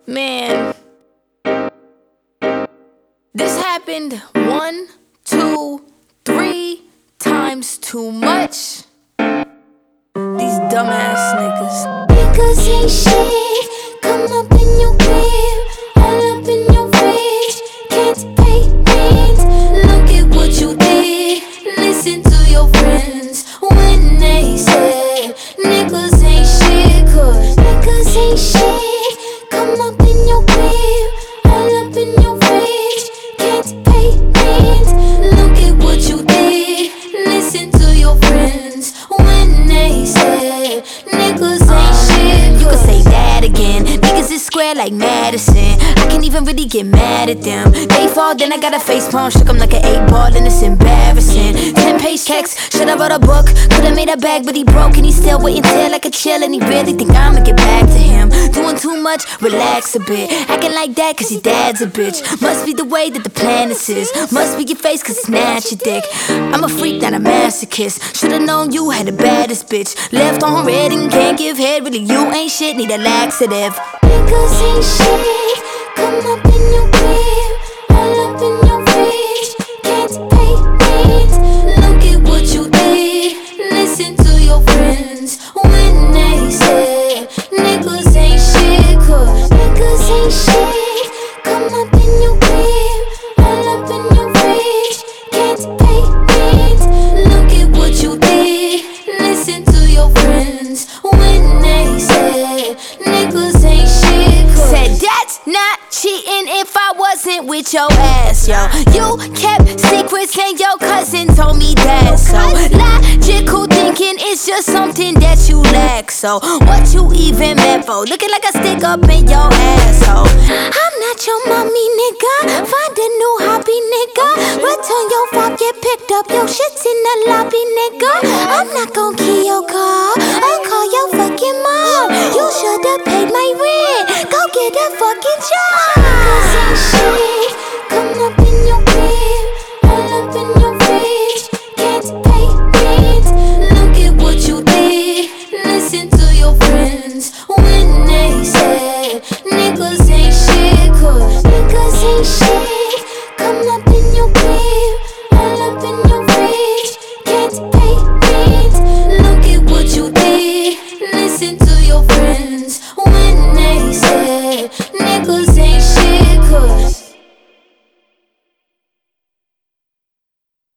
Man, this happened 1, 2, 3 times too much. These dumbass niggas. Niggas ain't shit. Come up in your crib, all up in your fridge. Can't pay rent. Look at what you did. Listen to your friends when they say niggas ain't shit. Cause niggas ain't shit. Come up in your crib, all up in your fridge. Can't pay rent. Look at what you did. Listen to your friends when they say niggas ain't shit. You can say that again. Niggas is square like Madison. I can't even really get mad at them. They fall, then I got a face palm. Shook 'em like an 8-ball and it's embarrassing. 10-page checks, should've wrote a book. Could've made a bag, but he broke and he's still waiting till like a chill. And he really think I'ma get back to him. Doing too much, relax a bit. Acting like that cause your dad's a bitch. Must be the way that the planet is. Must be your face cause it's snatch your dick. I'm a freak, not a masochist. Should've known you had the baddest bitch. Left on red and can't give head. Really you ain't shit, need a laxative. Niggas ain't shit. Come up in your crib, all up in your fridge. Can't pay rent. Look at what you did. Listen to your friends when they say niggas ain't shit. Cause niggas ain't shit. Come up in your crib, all up in your fridge. Can't pay rent. Look at what you did. Listen to your friends when they say niggas ain't shit. Said that's not cheating if I wasn't with your ass, yo. You kept secrets and your cousin told me that. So logical thinking is just something that you lack. So what you even meant for? Looking like a stick up in your asshole. I'm not your mommy, nigga. Find a new hobby, nigga. Return your phone, get picked up. Your shit's in the lobby, nigga. I'm not gon' keep